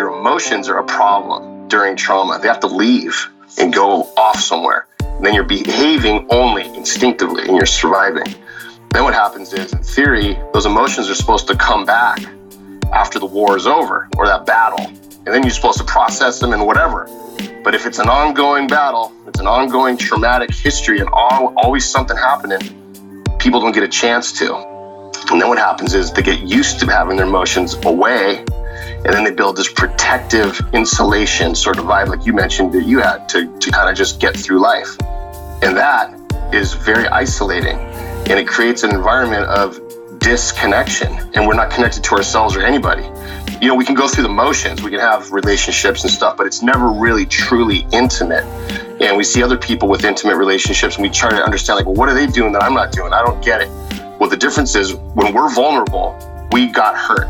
your emotions are a problem during trauma. They have to leave and go off somewhere. And then you're behaving only instinctively and you're surviving. Then what happens is, in theory, those emotions are supposed to come back after the war is over or that battle. And then you're supposed to process them and whatever. But if it's an ongoing battle, it's an ongoing traumatic history and always something happening, people don't get a chance to. And then what happens is they get used to having their emotions away, and then they build this protective insulation sort of vibe, like you mentioned that you had, to kind of just get through life. And that is very isolating, and it creates an environment of disconnection, and we're not connected to ourselves or anybody. You know, we can go through the motions, we can have relationships and stuff, but it's never really truly intimate. And we see other people with intimate relationships and we try to understand, like, well, what are they doing that I'm not doing? I don't get it. Well, the difference is when we're vulnerable, we got hurt.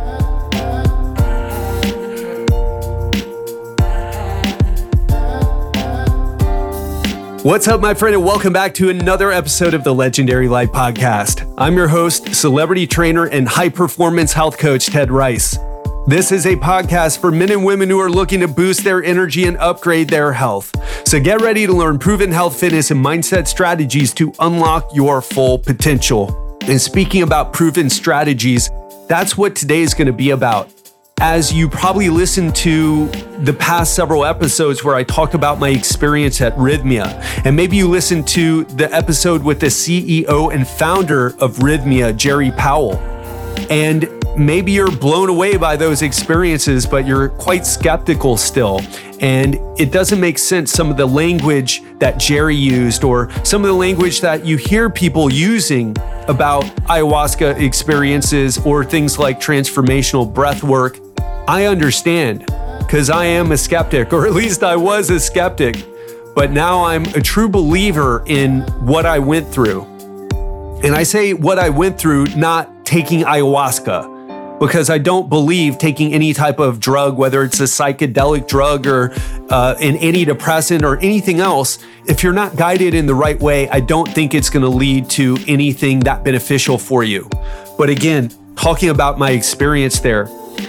What's up, my friend, and welcome back to another episode of the Legendary Life Podcast. I'm your host, celebrity trainer, and high-performance health coach, Ted Rice. This is a podcast for men and women who are looking to boost their energy and upgrade their health. So get ready to learn proven health, fitness, and mindset strategies to unlock your full potential. And speaking about proven strategies, that's what today is going to be about. As you probably listened to the past several episodes where I talked about my experience at Rhythmia, and maybe you listened to the episode with the CEO and founder of Rhythmia, Jerry Powell, and maybe you're blown away by those experiences, but you're quite skeptical still. And it doesn't make sense, some of the language that Jerry used or some of the language that you hear people using about ayahuasca experiences or things like transformational breath work. I understand, because I am a skeptic, or at least I was a skeptic, but now I'm a true believer in what I went through. And I say what I went through, not taking ayahuasca, because I don't believe taking any type of drug, whether it's a psychedelic drug or an antidepressant or anything else, if you're not guided in the right way, I don't think it's going to lead to anything that beneficial for you. But again, talking about my experience there,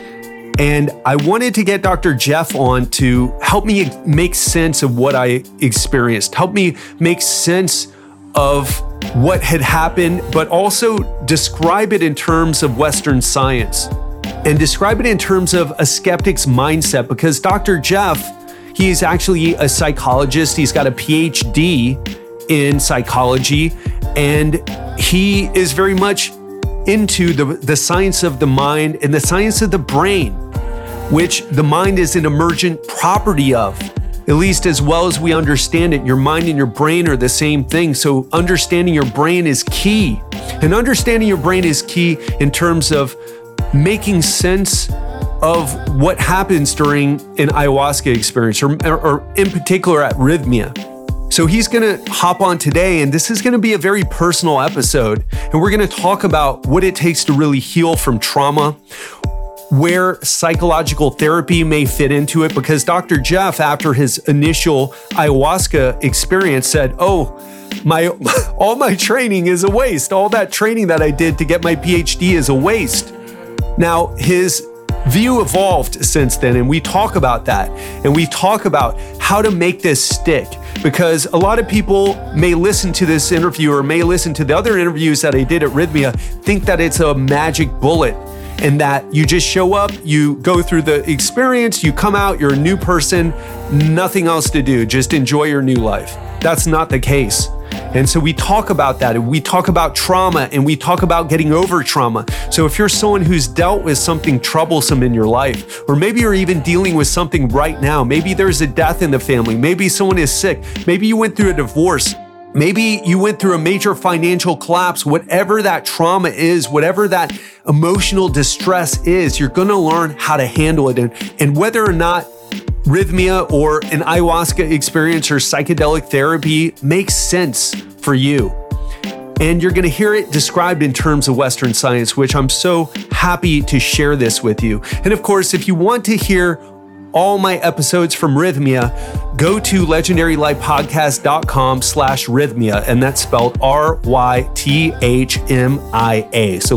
and I wanted to get Dr. Jeff on to help me make sense of what I experienced, help me make sense of what had happened, but also describe it in terms of Western science and describe it in terms of a skeptic's mindset, because Dr. Jeff, he's actually a psychologist. He's got a PhD in psychology, and he is very much into the science of the mind and the science of the brain, which the mind is an emergent property of. At least as well as we understand it, your mind and your brain are the same thing. So understanding your brain is key. And understanding your brain is key in terms of making sense of what happens during an ayahuasca experience, or in particular at Rhythmia. So he's going to hop on today, and this is going to be a very personal episode. And we're going to talk about what it takes to really heal from trauma, where psychological therapy may fit into it, because Dr. Jeff, after his initial ayahuasca experience, said, all my training is a waste. All that training that I did to get my PhD is a waste. Now, his view evolved since then, and we talk about that, and we talk about how to make this stick, because a lot of people may listen to this interview or may listen to the other interviews that I did at Rhythmia, think that it's a magic bullet, and that you just show up, you go through the experience, you come out, you're a new person, nothing else to do, just enjoy your new life. That's not the case. And so we talk about that, and we talk about trauma, and we talk about getting over trauma. So if you're someone who's dealt with something troublesome in your life, or maybe you're even dealing with something right now, maybe there's a death in the family, maybe someone is sick, maybe you went through a divorce, maybe you went through a major financial collapse, whatever that trauma is, whatever that emotional distress is, you're going to learn how to handle it. And whether or not Rhythmia or an ayahuasca experience or psychedelic therapy makes sense for you. And you're going to hear it described in terms of Western science, which I'm so happy to share this with you. And of course, if you want to hear all my episodes from Rhythmia, go to legendarylifepodcast.com/Rhythmia, and that's spelled RYTHMIA. So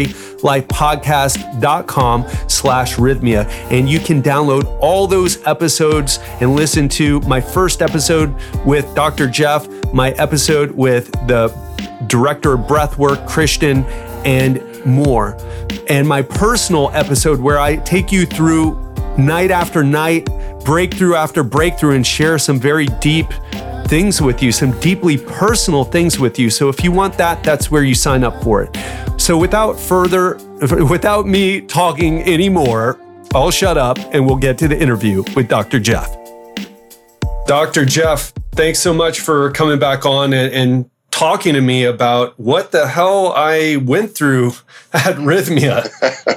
legendarylifepodcast.com/Rhythmia, and you can download all those episodes and listen to my first episode with Dr. Jeff, my episode with the director of breathwork, Christian, and more. And my personal episode where I take you through night after night, breakthrough after breakthrough, and share some very deep things with you, some deeply personal things with you. So if you want that, that's where you sign up for it. So without me talking anymore, I'll shut up and we'll get to the interview with Dr. Jeff. Dr. Jeff, thanks so much for coming back on and talking to me about what the hell I went through at Rhythmia.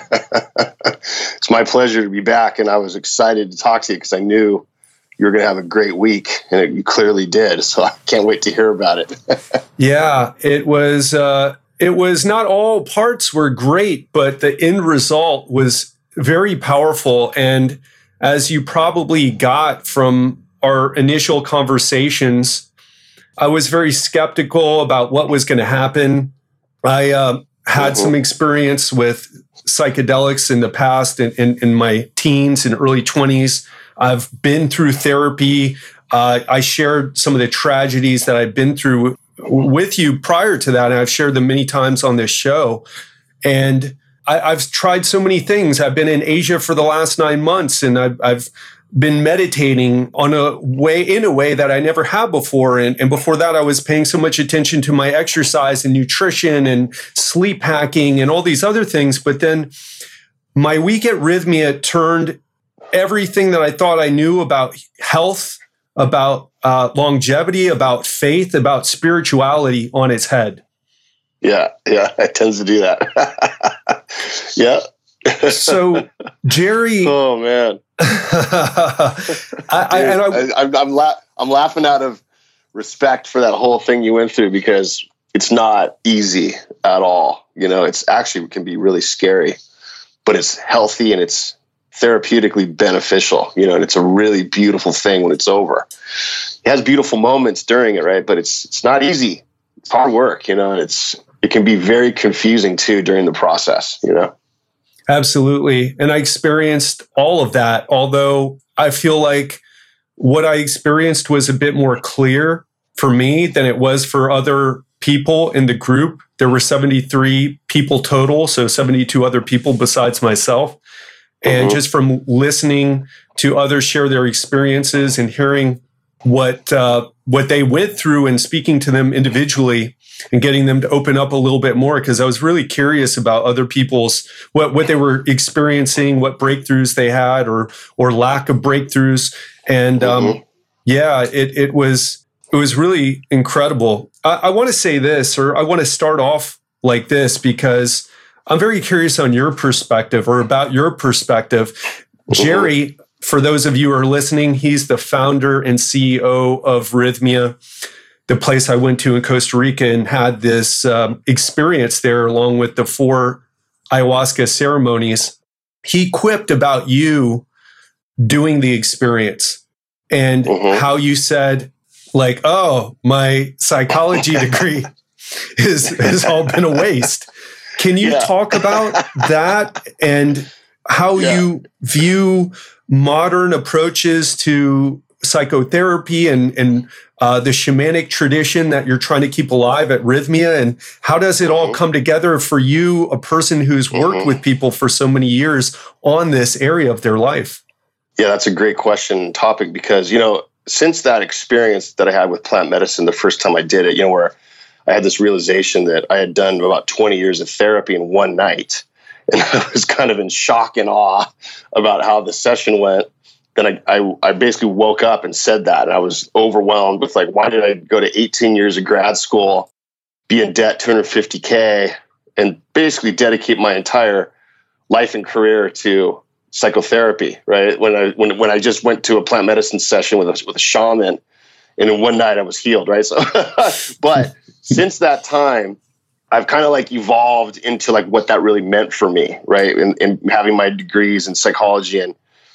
It's my pleasure to be back, and I was excited to talk to you because I knew you were going to have a great week, and you clearly did. So I can't wait to hear about it. Yeah, it was not all parts were great, but the end result was very powerful. And as you probably got from our initial conversations, I was very skeptical about what was going to happen. I had some experience with psychedelics in the past in my teens and early 20s. I've been through therapy. I shared some of the tragedies that I've been through with you prior to that, and I've shared them many times on this show. And I've tried so many things. I've been in Asia for the last 9 months, and I've been meditating in a way that I never had before. And before that, I was paying so much attention to my exercise and nutrition and sleep hacking and all these other things. But then my week at Rhythmia turned everything that I thought I knew about health, about longevity, about faith, about spirituality on its head. Yeah, it tends to do that. Yeah. So, Jerry. Oh man. I'm laughing out of respect for that whole thing you went through, because it's not easy at all. You know, it's actually can be really scary, but it's healthy and it's therapeutically beneficial. You know, and it's a really beautiful thing when it's over. It has beautiful moments during it, right? But it's not easy. It's hard work, you know, and it can be very confusing too during the process, you know. Absolutely. And I experienced all of that, although I feel like what I experienced was a bit more clear for me than it was for other people in the group. There were 73 people total, so 72 other people besides myself. And just from listening to others share their experiences and hearing what they went through and speaking to them individually and getting them to open up a little bit more, because I was really curious about other people's what they were experiencing, what breakthroughs they had or lack of breakthroughs. And it was really incredible. I want to say this, or I want to start off like this, because I'm very curious on your perspective or about your perspective. Jerry, for those of you who are listening, he's the founder and CEO of Rhythmia, the place I went to in Costa Rica and had this experience there along with the 4 ayahuasca ceremonies. He quipped about you doing the experience and how you said, like, oh, my psychology degree has all been a waste. Can you talk about that and how you view modern approaches to psychotherapy and the shamanic tradition that you're trying to keep alive at Rhythmia, and how does it all come together for you, a person who's worked with people for so many years on this area of their life? Yeah, that's a great question topic, because, you know, since that experience that I had with plant medicine, the first time I did it, you know, where I had this realization that I had done about 20 years of therapy in one night, and I was kind of in shock and awe about how the session went. Then I basically woke up and said that, and I was overwhelmed with, like, why did I go to 18 years of grad school, be in debt $250K, and basically dedicate my entire life and career to psychotherapy, right? When I just went to a plant medicine session with a shaman, and in one night I was healed, right? So, but since that time, I've kind of like evolved into like what that really meant for me, right? And having my degrees in psychology and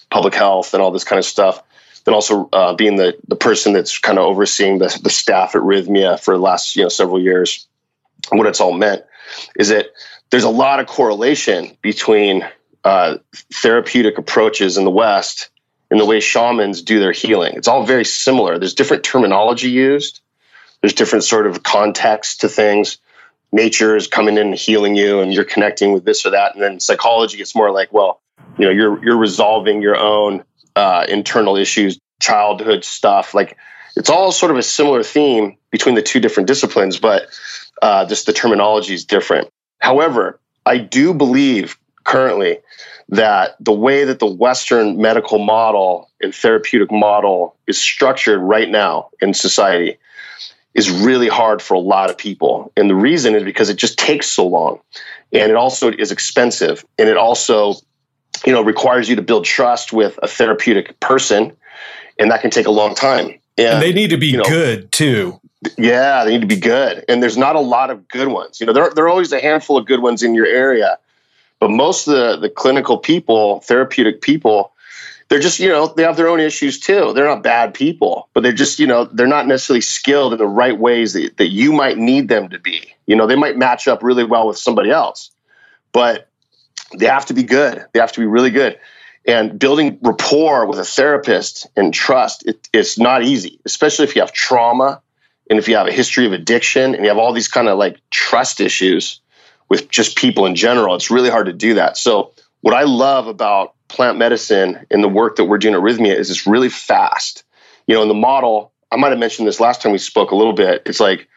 public health and all this kind of stuff. Then also being the person that's kind of overseeing the staff at Rhythmia for the last several years. And what it's all meant is that there's a lot of correlation between therapeutic approaches in the West and the way shamans do their healing. It's all very similar. There's different terminology used. There's different sort of context to things. Nature is coming in and healing you, and you're connecting with this or that. And then psychology, it's more like, well, you're resolving your own internal issues, childhood stuff. Like, it's all sort of a similar theme between the two different disciplines, but just the terminology is different. However, I do believe currently that the way that the Western medical model and therapeutic model is structured right now in society is really hard for a lot of people. And the reason is because it just takes so long. And it also is expensive. And it also, requires you to build trust with a therapeutic person. And that can take a long time. And they need to be good too. Yeah, they need to be good. And there's not a lot of good ones. There are always a handful of good ones in your area. But most of the clinical people, therapeutic people, they're just, they have their own issues too. They're not bad people, but they're just, they're not necessarily skilled in the right ways that you might need them to be. They might match up really well with somebody else, but they have to be good. They have to be really good. And building rapport with a therapist and trust, it's not easy, especially if you have trauma and if you have a history of addiction and you have all these kind of like trust issues with just people in general. It's really hard to do that. So what I love about plant medicine and the work that we're doing at Rhythmia is it's really fast. In the model, I might have mentioned this last time we spoke a little bit. It's like,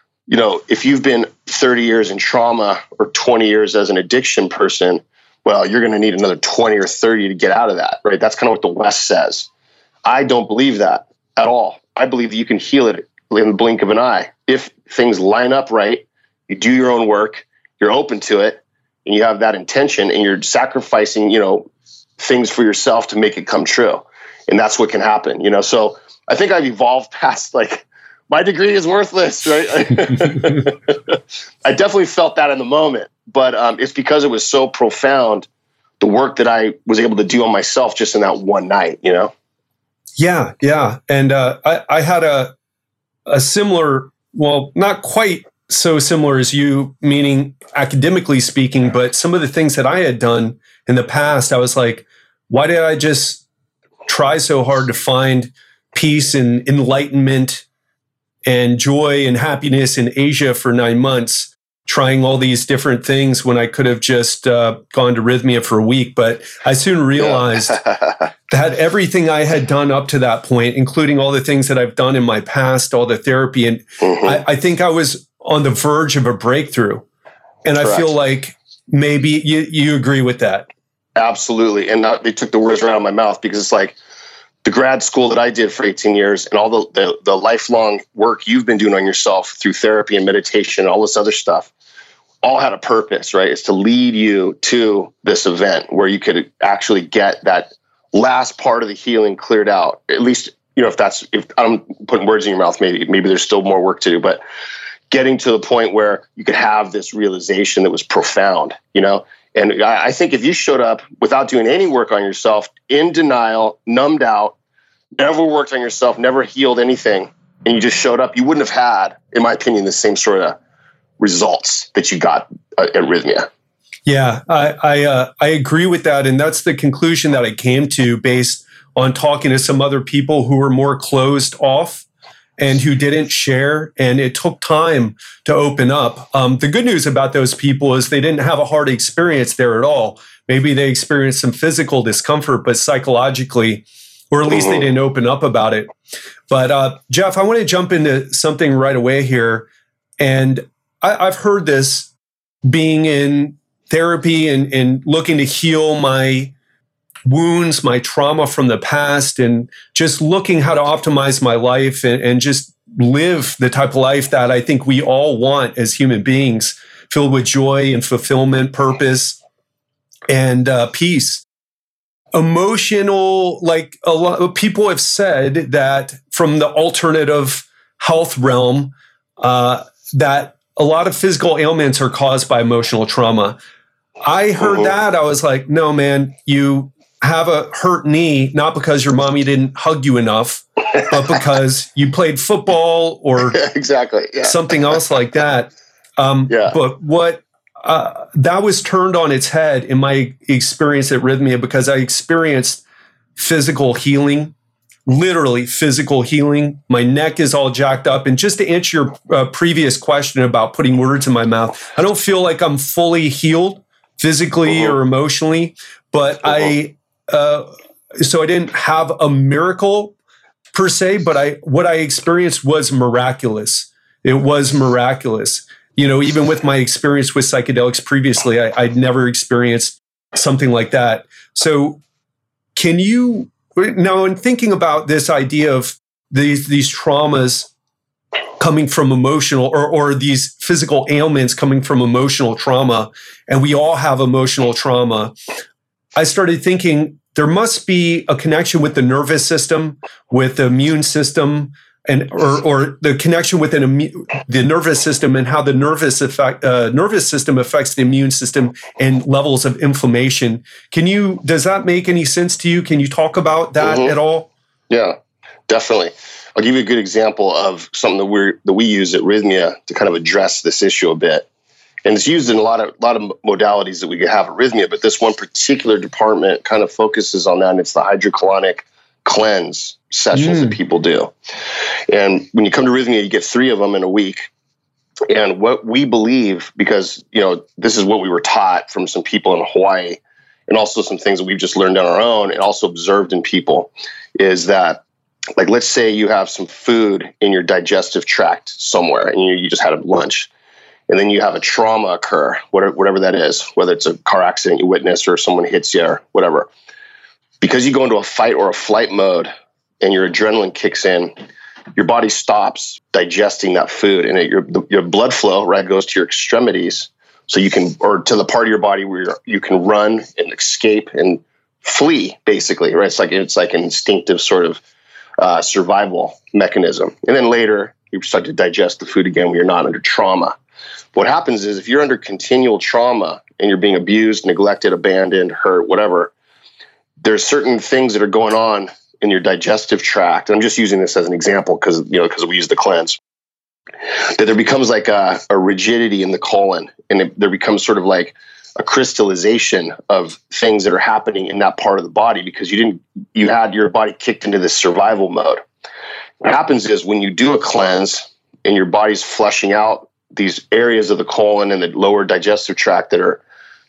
if you've been 30 years in trauma or 20 years as an addiction person, well, you're going to need another 20 or 30 to get out of that, right? That's kind of what the West says. I don't believe that at all. I believe that you can heal it in the blink of an eye. If things line up right, you do your own work, you're open to it, and you have that intention, and you're sacrificing, things for yourself to make it come true. And that's what can happen, So I think I've evolved past like, my degree is worthless, right? I definitely felt that in the moment, but it's because it was so profound, the work that I was able to do on myself just in that one night, Yeah. And I had a similar, well, not quite so similar as you, meaning academically speaking, but some of the things that I had done in the past, I was like, why did I just try so hard to find peace and enlightenment and joy and happiness in Asia for 9 months, trying all these different things when I could have just gone to Rhythmia for a week? But I soon realized that everything I had done up to that point, including all the things that I've done in my past, all the therapy, and I think I was on the verge of a breakthrough. And Correct. I feel like maybe you agree with that. Absolutely. And they took the words right out of my mouth, because it's like the grad school that I did for 18 years and all the lifelong work you've been doing on yourself through therapy and meditation and all this other stuff all had a purpose, right? It's to lead you to this event where you could actually get that last part of the healing cleared out. At least, if I'm putting words in your mouth, maybe there's still more work to do, but getting to the point where you could have this realization that was profound, And I think if you showed up without doing any work on yourself, in denial, numbed out, never worked on yourself, never healed anything, and you just showed up, you wouldn't have had, in my opinion, the same sort of results that you got at Rhythmia. Yeah, I agree with that. And that's the conclusion that I came to based on talking to some other people who were more closed off and who didn't share. And it took time to open up. The good news about those people is they didn't have a hard experience there at all. Maybe they experienced some physical discomfort, but psychologically, or at least they didn't open up about it. But Jeff, I want to jump into something right away here. And I've heard this, being in therapy and looking to heal my wounds, my trauma from the past, and just looking how to optimize my life and just live the type of life that I think we all want as human beings, filled with joy and fulfillment, purpose, and peace. Emotional, like a lot of people have said that from the alternative health realm, that a lot of physical ailments are caused by emotional trauma. I heard that. I was like, no, man, you have a hurt knee, not because your mommy didn't hug you enough, but because you played football or exactly something else like that. But what that was turned on its head in my experience at Rythmia, because I experienced physical healing, literally physical healing. My neck is all jacked up. And just to answer your previous question about putting words in my mouth, I don't feel like I'm fully healed physically or emotionally, but so I didn't have a miracle per se, but what I experienced was miraculous. It was miraculous. Even with my experience with psychedelics previously, I'd never experienced something like that. So can you, now in thinking about this idea of these traumas coming from emotional or these physical ailments coming from emotional trauma, and we all have emotional trauma, I started thinking there must be a connection with the nervous system, with the immune system, and or the connection within the nervous system and how the nervous system affects the immune system and levels of inflammation. Does that make any sense to you? Can you talk about that at all? Yeah, definitely. I'll give you a good example of something that we use at Rythmia to kind of address this issue a bit. And it's used in a lot of modalities that we could have at Rythmia, but this one particular department kind of focuses on that, and it's the hydrocolonic cleanse sessions that people do. And when you come to Rythmia, you get 3 of them in a week. And what we believe, because this is what we were taught from some people in Hawaii, and also some things that we've just learned on our own and also observed in people, is that, like, let's say you have some food in your digestive tract somewhere, and you just had a lunch, and then you have a trauma occur, whatever that is, whether it's a car accident you witness or someone hits you or whatever. Because you go into a fight or a flight mode and your adrenaline kicks in, your body stops digesting that food, and your blood flow, right, goes to your extremities, so you can, or to the part of your body where you can run and escape and flee, basically, right? It's like an instinctive sort of survival mechanism. And then later you start to digest the food again when you're not under trauma. What happens is, if you're under continual trauma and you're being abused, neglected, abandoned, hurt, whatever, there's certain things that are going on in your digestive tract. And I'm just using this as an example because we use the cleanse, that there becomes like a rigidity in the colon, and there becomes sort of like a crystallization of things that are happening in that part of the body because you had your body kicked into this survival mode. What happens is, when you do a cleanse and your body's flushing out these areas of the colon and the lower digestive tract that are,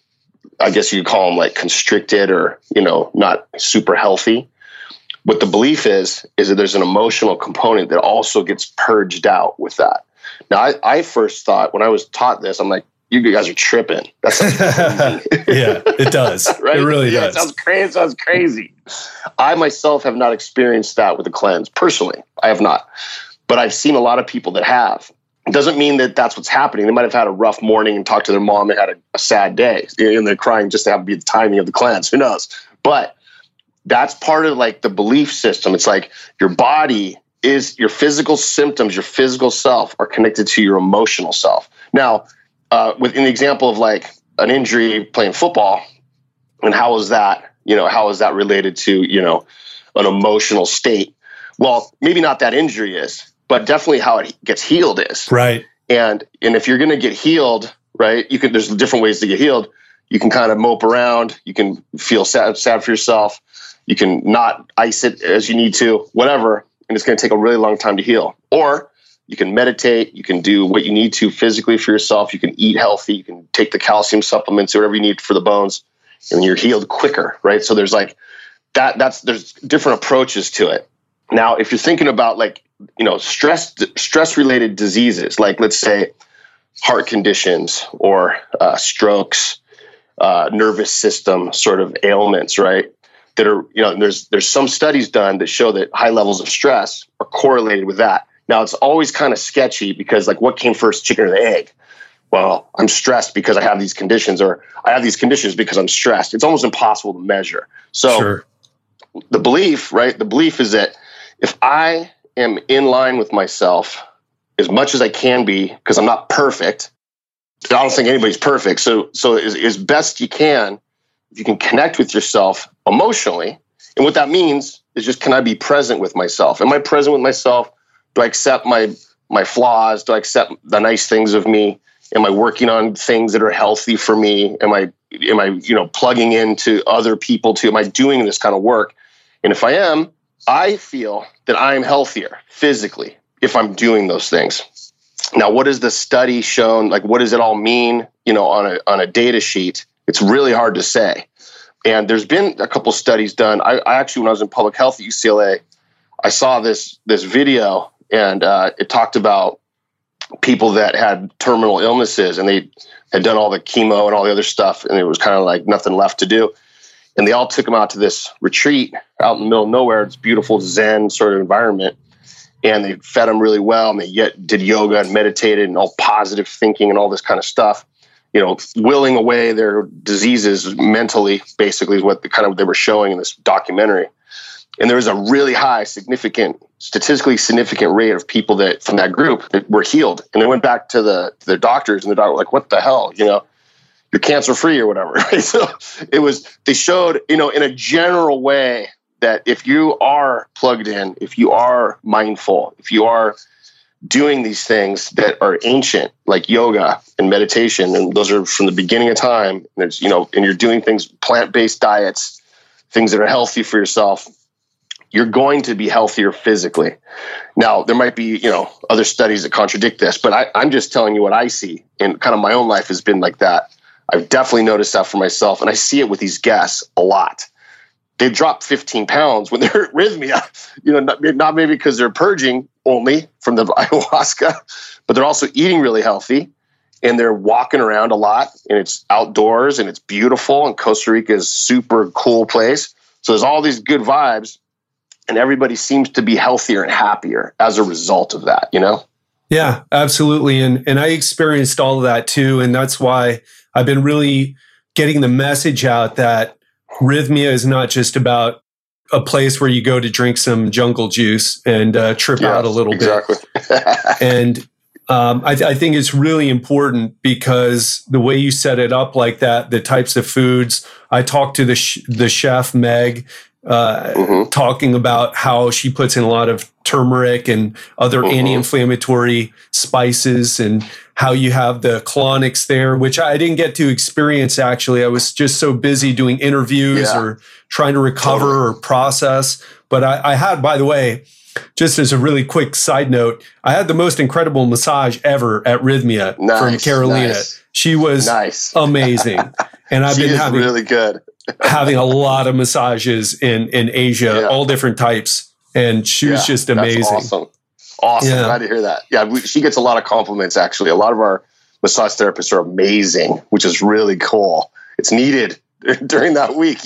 I guess you could call them like constricted or, not super healthy. What the belief is that there's an emotional component that also gets purged out with that. Now, I first thought, when I was taught this, I'm like, you guys are tripping. That sounds crazy. Yeah, it does. Right? It really does. It sounds crazy. I myself have not experienced that with the cleanse. Personally, I have not. But I've seen a lot of people that have. It doesn't mean that that's what's happening. They might have had a rough morning and talked to their mom and had a sad day, and they're crying just to have to be the timing of the cleanse. Who knows? But that's part of like the belief system. It's like your body is, your physical symptoms, your physical self are connected to your emotional self. Now, within the example of like an injury playing football, and how is that related to, an emotional state? Well, maybe not that injury is, but definitely how it gets healed is. Right. And if you're going to get healed, right, there's different ways to get healed. You can kind of mope around. You can feel sad for yourself. You can not ice it as you need to, whatever. And it's going to take a really long time to heal. Or you can meditate. You can do what you need to physically for yourself. You can eat healthy. You can take the calcium supplements or whatever you need for the bones, and you're healed quicker, right? So there's like there's different approaches to it. Now, if you're thinking about like, stress related diseases, like let's say heart conditions or strokes, nervous system sort of ailments, right? That are, there's some studies done that show that high levels of stress are correlated with that. Now, it's always kind of sketchy because, like, what came first, chicken or the egg? Well, I'm stressed because I have these conditions, or I have these conditions because I'm stressed. It's almost impossible to measure. So sure. The belief is that if I am in line with myself as much as I can be, because I'm not perfect, I don't think anybody's perfect. So as best you can, if you can connect with yourself emotionally. And what that means is just, can I be present with myself? Am I present with myself? Do I accept my flaws? Do I accept the nice things of me? Am I working on things that are healthy for me? Am I plugging into other people too? Am I doing this kind of work? And if I am, I feel that I'm healthier physically if I'm doing those things. Now, what has the study shown? Like, what does it all mean, on a data sheet? It's really hard to say. And there's been a couple studies done. I actually, when I was in public health at UCLA, I saw this video, and it talked about people that had terminal illnesses, and they had done all the chemo and all the other stuff, and it was kind of like nothing left to do. And they all took them out to this retreat out in the middle of nowhere. It's beautiful Zen sort of environment. And they fed them really well, and they did yoga and meditated and all positive thinking and all this kind of stuff, willing away their diseases mentally, basically is what they were showing in this documentary. And there was a really high, statistically significant rate of people that from that group that were healed. And they went back to their doctors, and the doctor was like, what the hell, you're cancer free or whatever. Right? So they showed, in a general way, that if you are plugged in, if you are mindful, if you are doing these things that are ancient, like yoga and meditation, and those are from the beginning of time, and there's, and you're doing things, plant-based diets, things that are healthy for yourself, you're going to be healthier physically. Now, there might be, other studies that contradict this, but I'm just telling you what I see, and kind of my own life has been like that. I've definitely noticed that for myself, and I see it with these guests a lot. They drop 15 pounds when they're at arrhythmia, not maybe because they're purging only from the ayahuasca, but they're also eating really healthy, and they're walking around a lot, and it's outdoors, and it's beautiful, and Costa Rica is a super cool place. So there's all these good vibes, and everybody seems to be healthier and happier as a result of that, Yeah, absolutely. And I experienced all of that too. And that's why I've been really getting the message out that Rhythmia is not just about a place where you go to drink some jungle juice and trip out a little bit. And I think it's really important because the way you set it up like that, the types of foods, I talked to the chef, Meg, talking about how she puts in a lot of turmeric and other anti-inflammatory spices, and how you have the colonics there, which I didn't get to experience actually. I was just so busy doing interviews or trying to recover or process. But I had, by the way, just as a really quick side note, I had the most incredible massage ever at Rhythmia from Carolina. She was amazing. And I've been having really good. having a lot of massages in Asia, all different types. And she was just amazing. That's awesome. Yeah. Glad to hear that. Yeah, she gets a lot of compliments, actually. A lot of our massage therapists are amazing, which is really cool. It's needed during that week,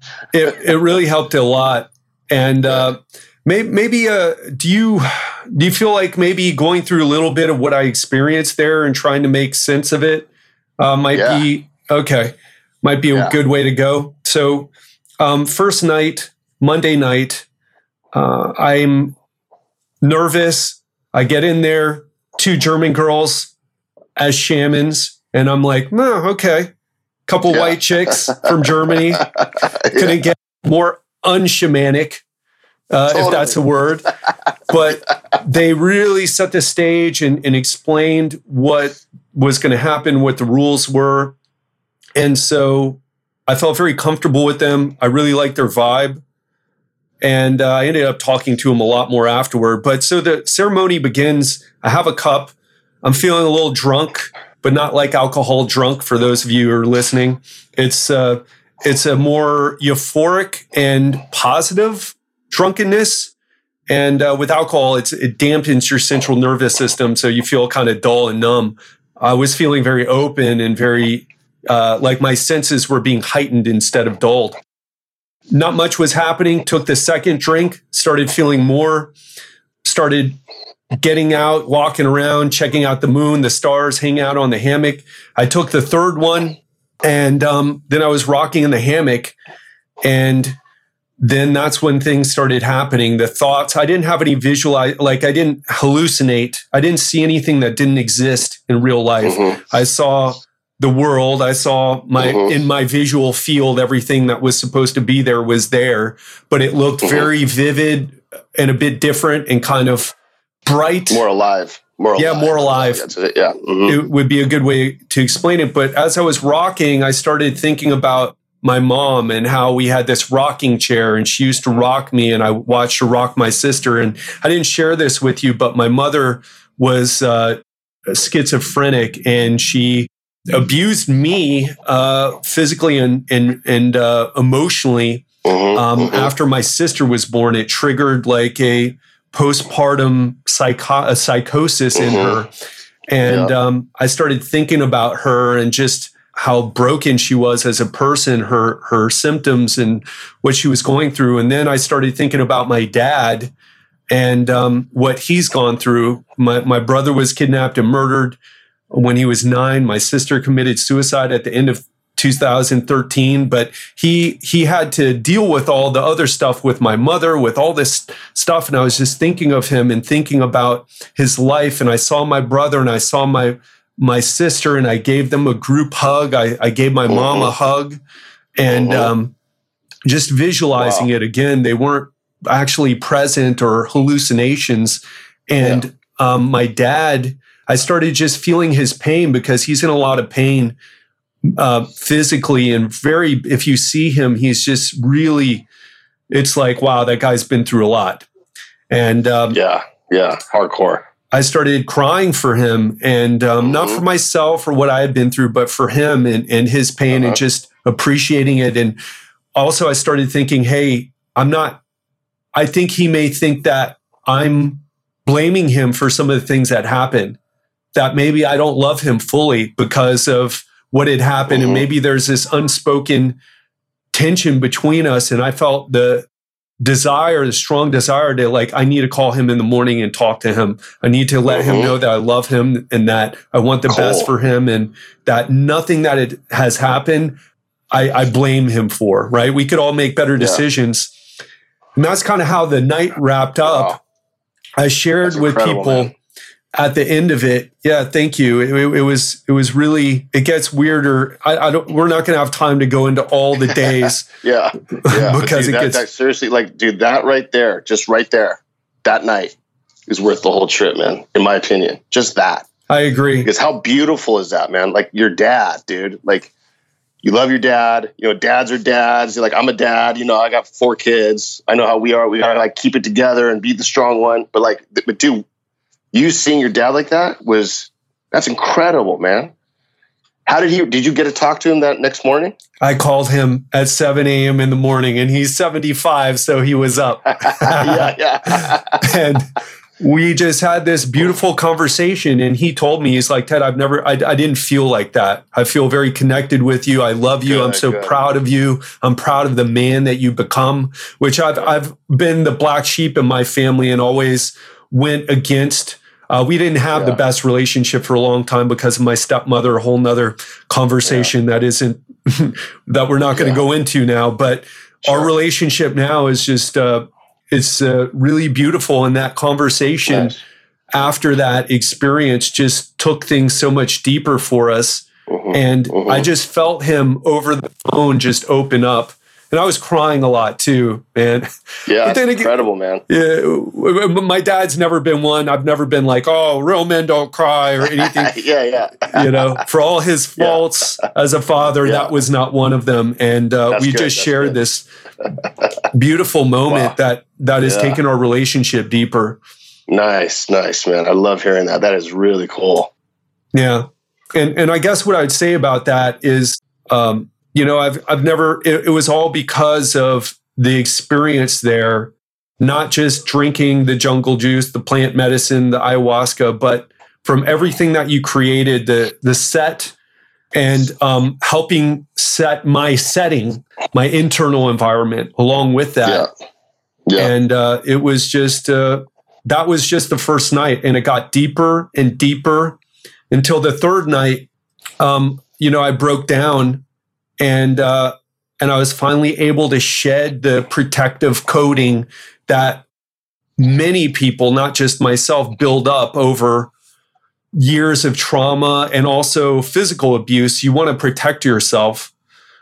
It really helped a lot. And maybe do you feel like maybe going through a little bit of what I experienced there and trying to make sense of it might be a good way to go? So first night, Monday night, I'm nervous. I get in there, 2 German girls as shamans, and I'm like, okay. Couple white chicks from Germany. Couldn't get more unshamanic, if that's a word. But they really set the stage and explained what was going to happen, what the rules were. And so I felt very comfortable with them. I really liked their vibe. And I ended up talking to them a lot more afterward. But so the ceremony begins. I have a cup. I'm feeling a little drunk, but not like alcohol drunk for those of you who are listening. It's a more euphoric and positive drunkenness. And with alcohol, it dampens your central nervous system, so you feel kind of dull and numb. I was feeling very open and very like my senses were being heightened instead of dulled. Not much was happening. Took the second drink, started feeling more, started getting out, walking around, checking out the moon, the stars, hanging out on the hammock. I took the third one, and then I was rocking in the hammock, and then that's when things started happening. The thoughts, I didn't have any I didn't hallucinate. I didn't see anything that didn't exist in real life. I saw the world. I saw in my visual field, everything that was supposed to be there was there, but it looked very vivid and a bit different and kind of bright. More alive. More alive. Yeah. It would be a good way to explain it. But as I was rocking, I started thinking about my mom and how we had this rocking chair and she used to rock me and I watched her rock my sister. And I didn't share this with you, but my mother was schizophrenic and she abused me physically and emotionally. After my sister was born, it triggered like a postpartum psychosis in her. And I started thinking about her and just how broken she was as a person, her symptoms and what she was going through. And then I started thinking about my dad and what he's gone through. My brother was kidnapped and murdered when he was 9. My sister committed suicide at the end of 2013, but he had to deal with all the other stuff with my mother, with all this stuff. And I was just thinking of him and thinking about his life. And I saw my brother and I saw my sister and I gave them a group hug. I gave my mom a hug and just visualizing it again. They weren't actually present or hallucinations. And my dad, I started just feeling his pain because he's in a lot of pain physically and if you see him, he's just really, it's like, wow, that guy's been through a lot. And hardcore. I started crying for him and not for myself or what I had been through, but for him and his pain and just appreciating it. And also I started thinking, hey, I think he may think that I'm blaming him for some of the things that happened, that maybe I don't love him fully because of what had happened. And maybe there's this unspoken tension between us. And I felt the strong desire to I need to call him in the morning and talk to him. I need to let him know that I love him and that I want the best for him and that nothing that it has happened, I blame him for, right? We could all make better decisions. And that's kind of how the night wrapped up. Wow. I shared with people, man. At the end of it, thank you. It was really. It gets weirder. We're not going to have time to go into all the days. Because dude, that seriously, dude, that right there, just right there, that night is worth the whole trip, man. In my opinion, just that. I agree. Because how beautiful is that, man? Your dad, dude. You love your dad. Dads are dads. You're I'm a dad. I got 4 kids. I know how we are. We gotta keep it together and be the strong one. But dude. You seeing your dad like that that's incredible, man. How did you get to talk to him that next morning? I called him at 7 a.m. in the morning and he's 75, so he was up. And we just had this beautiful conversation and he told me, he's like, Ted, I didn't feel like that. I feel very connected with you. I love you. I'm so proud of you. I'm proud of the man that you've become, which I've been the black sheep in my family and always went against. We didn't have the best relationship for a long time because of my stepmother, a whole nother conversation that isn't, that we're not going to go into now. But our relationship now is just, it's really beautiful. And that conversation after that experience just took things so much deeper for us. And I just felt him over the phone just open up. And I was crying a lot too, man. Yeah, it's incredible, man. Yeah, my dad's never been one. I've never been real men don't cry or anything. For all his faults as a father, that was not one of them. And we just shared this beautiful moment that has taken our relationship deeper. Nice, man. I love hearing that. That is really cool. Yeah. And I guess what I'd say about that is, I've never, it was all because of the experience there, not just drinking the jungle juice, the plant medicine, the ayahuasca, but from everything that you created, the set and helping set my internal environment along with that. And it was just, that was just the first night and it got deeper and deeper until the third night, I broke down. And I was finally able to shed the protective coating that many people, not just myself, build up over years of trauma and also physical abuse, you want to protect yourself.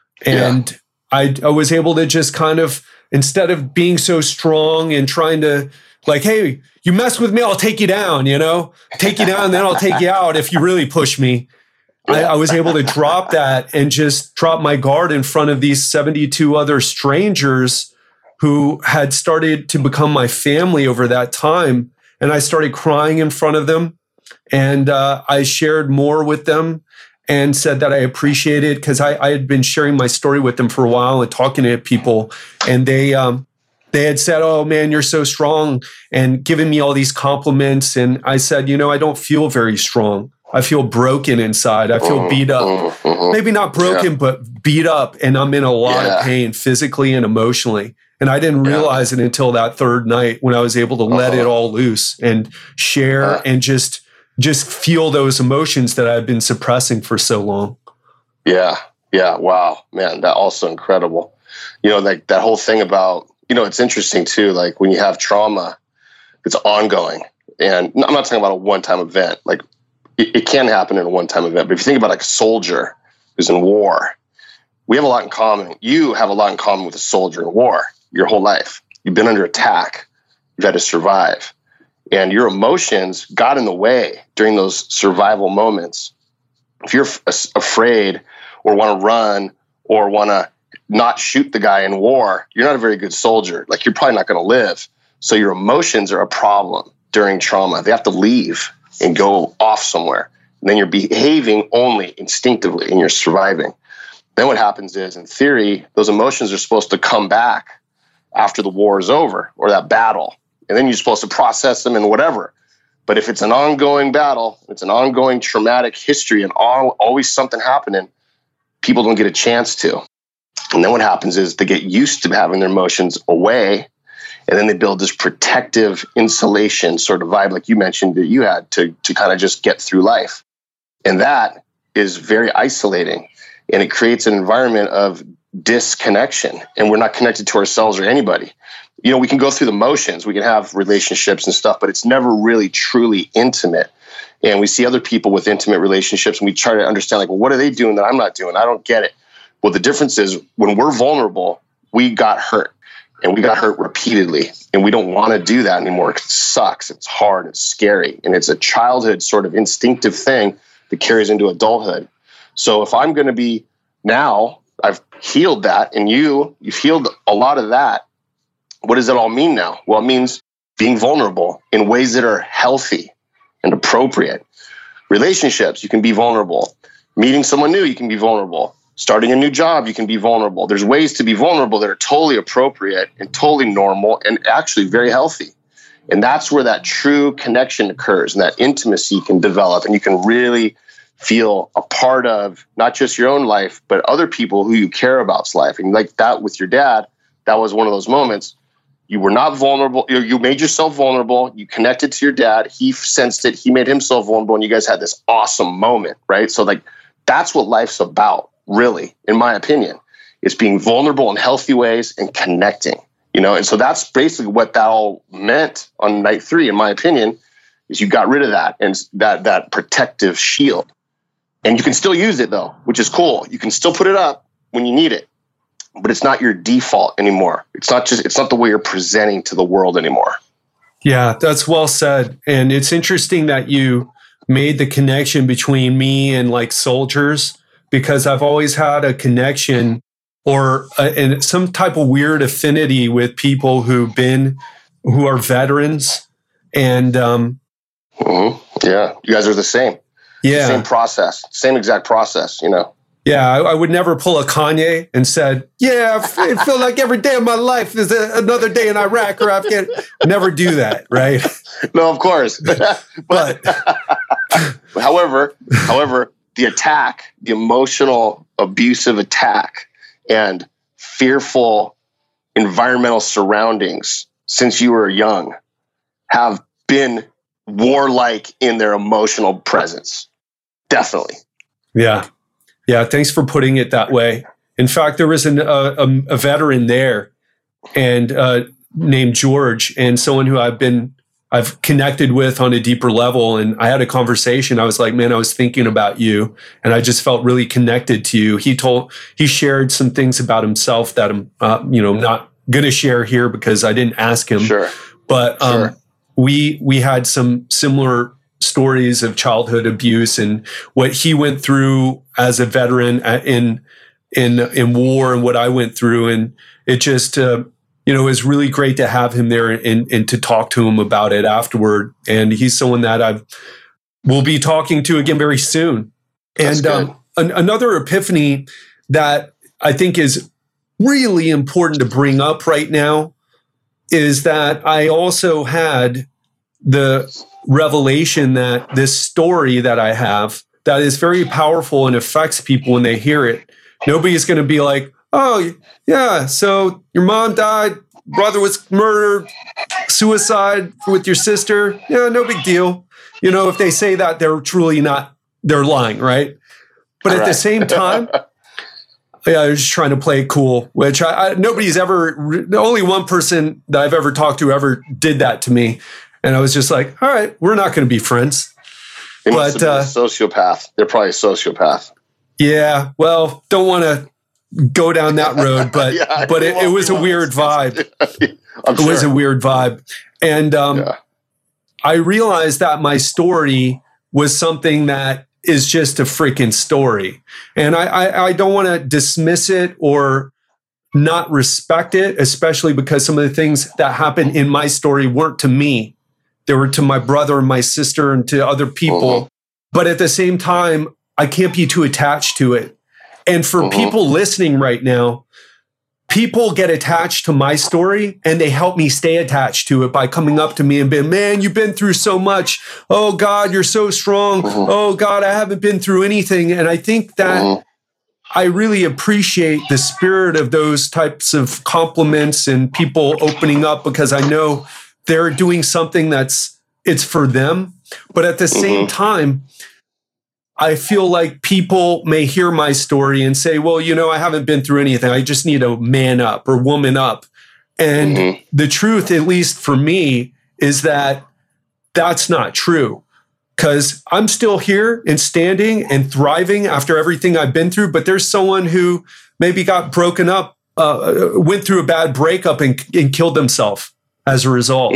And I was able to just kind of, instead of being so strong and trying to like, hey, you mess with me, I'll take you down, take you down, then I'll take you out if you really push me. I was able to drop that and just drop my guard in front of these 72 other strangers who had started to become my family over that time. And I started crying in front of them. And I shared more with them and said that I appreciated, because I had been sharing my story with them for a while and talking to people. And they had said, oh man, you're so strong, and giving me all these compliments. And I said, I don't feel very strong. I feel broken inside. I feel beat up. Maybe not broken, but beat up. And I'm in a lot of pain physically and emotionally. And I didn't realize it until that third night when I was able to let it all loose and share and just feel those emotions that I've been suppressing for so long. Yeah. Wow, man, that's also incredible. Like that whole thing about, it's interesting too, like when you have trauma, it's ongoing. And I'm not talking about a one-time event. Like it can happen in a one-time event, but if you think about like a soldier who's in war, we have a lot in common. You have a lot in common with a soldier in war your whole life. You've been under attack. You've had to survive. And your emotions got in the way during those survival moments. If you're afraid or want to run or want to not shoot the guy in war, you're not a very good soldier. Like you're probably not going to live. So your emotions are a problem during trauma. They have to leave and go off somewhere. And then you're behaving only instinctively and you're surviving. Then what happens is, in theory, those emotions are supposed to come back after the war is over or that battle. And then you're supposed to process them and whatever. But if it's an ongoing battle, it's an ongoing traumatic history and always something happening, people don't get a chance to. And then what happens is they get used to having their emotions away, and then they build this protective insulation sort of vibe, like you mentioned that you had to kind of just get through life. And that is very isolating, and it creates an environment of disconnection, and we're not connected to ourselves or anybody. We can go through the motions, we can have relationships and stuff, but it's never really truly intimate. And we see other people with intimate relationships, and we try to understand, like, well, what are they doing that I'm not doing? I don't get it. Well, the difference is when we're vulnerable, we got hurt, and we got hurt repeatedly, and we don't want to do that anymore. It sucks. It's hard. It's scary. And it's a childhood sort of instinctive thing that carries into adulthood. So if I'm going to be now, I've healed that, and you've healed a lot of that. What does that all mean now? Well, it means being vulnerable in ways that are healthy and appropriate. Relationships, you can be vulnerable. Meeting someone new, you can be vulnerable. Starting a new job, you can be vulnerable. There's ways to be vulnerable that are totally appropriate and totally normal and actually very healthy. And that's where that true connection occurs and that intimacy can develop, and you can really feel a part of not just your own life, but other people who you care about's life. And like that with your dad, that was one of those moments. You were not vulnerable. You made yourself vulnerable. You connected to your dad. He sensed it. He made himself vulnerable, and you guys had this awesome moment, right? So like that's what life's about, really, in my opinion. It's being vulnerable in healthy ways and connecting, And so that's basically what that all meant on night 3, in my opinion, is you got rid of that and that protective shield. And you can still use it though, which is cool. You can still put it up when you need it, but it's not your default anymore. It's not the way you're presenting to the world anymore. Yeah, that's well said. And it's interesting that you made the connection between me and like soldiers, because I've always had a connection or and some type of weird affinity with people who are veterans. And yeah, you guys are the same. Yeah. Same process, same exact process, Yeah, I would never pull a Kanye and said, yeah, I feel like every day of my life is another day in Iraq or Afghanistan. Never do that, right? No, of course. but however, the attack, the emotional, abusive attack and fearful environmental surroundings since you were young have been warlike in their emotional presence. Definitely. Yeah. Yeah. Thanks for putting it that way. In fact, there was a veteran there and named George, and someone who I've been I've connected with on a deeper level. And I had a conversation. I was like, man, I was thinking about you and I just felt really connected to you. He shared some things about himself that I'm, not going to share here because I didn't ask him. Sure. But we had some similar stories of childhood abuse and what he went through as a veteran in war and what I went through. And it just, it was really great to have him there and to talk to him about it afterward. And he's someone that will be talking to again very soon. And another epiphany that I think is really important to bring up right now is that I also had the revelation that this story that I have that is very powerful and affects people when they hear it. Nobody's going to be like, oh, yeah, so your mom died, brother was murdered, suicide with your sister. Yeah, no big deal. If they say that, they're truly not, they're lying, right? But at the same time, they're just trying to play it cool, which nobody's ever, only one person that I've ever talked to ever did that to me. And I was just like, all right, we're not going to be friends. They must have been a sociopath. They're probably a sociopath. Yeah, well, don't want to go down that road, but it was a weird vibe. It was a weird vibe. And I realized that my story was something that is just a freaking story. And I don't want to dismiss it or not respect it, especially because some of the things that happened in my story weren't to me. They were to my brother and my sister and to other people. But at the same time, I can't be too attached to it. And for people listening right now, people get attached to my story and they help me stay attached to it by coming up to me and being, man, you've been through so much. Oh God, you're so strong. Oh God, I haven't been through anything. And I think that I really appreciate the spirit of those types of compliments and people opening up because I know they're doing something it's for them. But at the same time, I feel like people may hear my story and say, well, I haven't been through anything. I just need to man up or woman up. And the truth, at least for me, is that that's not true. Because I'm still here and standing and thriving after everything I've been through. But there's someone who maybe got broken up, went through a bad breakup and killed themselves as a result.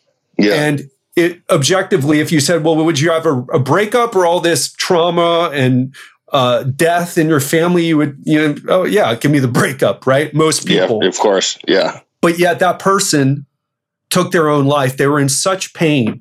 And it objectively, if you said, well, would you have a breakup or all this trauma and death in your family? You would, oh yeah, give me the breakup, right? Most people. Yeah, of course. Yeah. But yet that person took their own life. They were in such pain.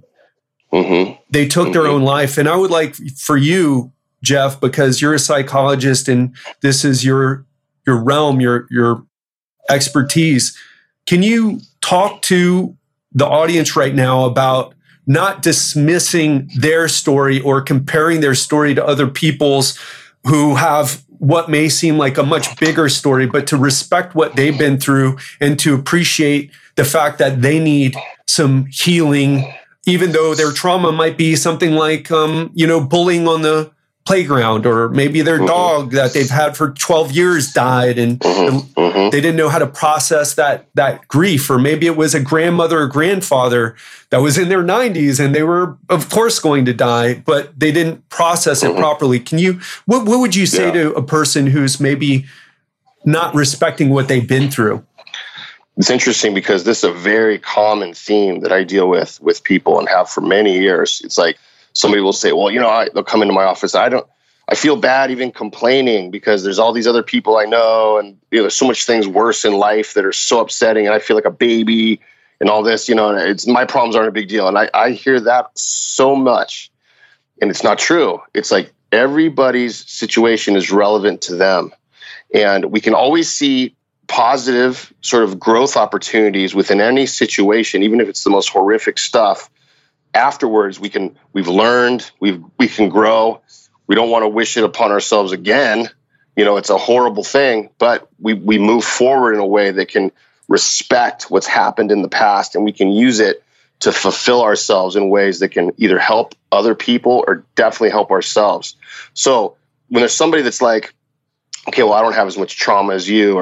They took their own life. And I would like for you, Jeff, because you're a psychologist and this is your realm, your expertise. Can you talk to the audience right now about not dismissing their story or comparing their story to other people's who have what may seem like a much bigger story, but to respect what they've been through and to appreciate the fact that they need some healing, even though their trauma might be something like, bullying on the playground, or maybe their dog that they've had for 12 years died and they didn't know how to process that grief. Or maybe it was a grandmother or grandfather that was in their 90s and they were, of course, going to die, but they didn't process it properly. What would you say to a person who's maybe not respecting what they've been through? It's interesting because this is a very common theme that I deal with people and have for many years. It's like, somebody will say, well, they'll come into my office. I feel bad even complaining because there's all these other people I know. And, there's so much things worse in life that are so upsetting. And I feel like a baby and all this, and my problems aren't a big deal. And I hear that so much, and it's not true. It's like everybody's situation is relevant to them. And we can always see positive sort of growth opportunities within any situation, even if it's the most horrific stuff. Afterwards, we've learned, we can grow. We don't want to wish it upon ourselves again. It's a horrible thing, but we move forward in a way that can respect what's happened in the past, and we can use it to fulfill ourselves in ways that can either help other people or definitely help ourselves. So when there's somebody that's like, okay, well, I don't have as much trauma as you, or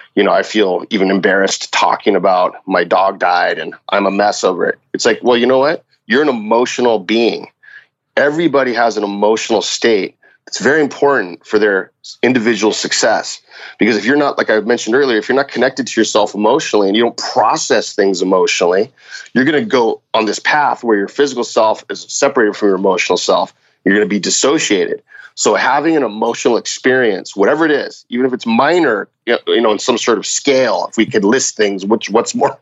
I feel even embarrassed talking about my dog died and I'm a mess over it. It's like, well, you know what? You're an emotional being. Everybody has an emotional state. It's very important for their individual success. Because if you're not, like I mentioned earlier, if you're not connected to yourself emotionally and you don't process things emotionally, you're going to go on this path where your physical self is separated from your emotional self. You're going to be dissociated. So having an emotional experience, whatever it is, even if it's minor, in some sort of scale, if we could list things, what's more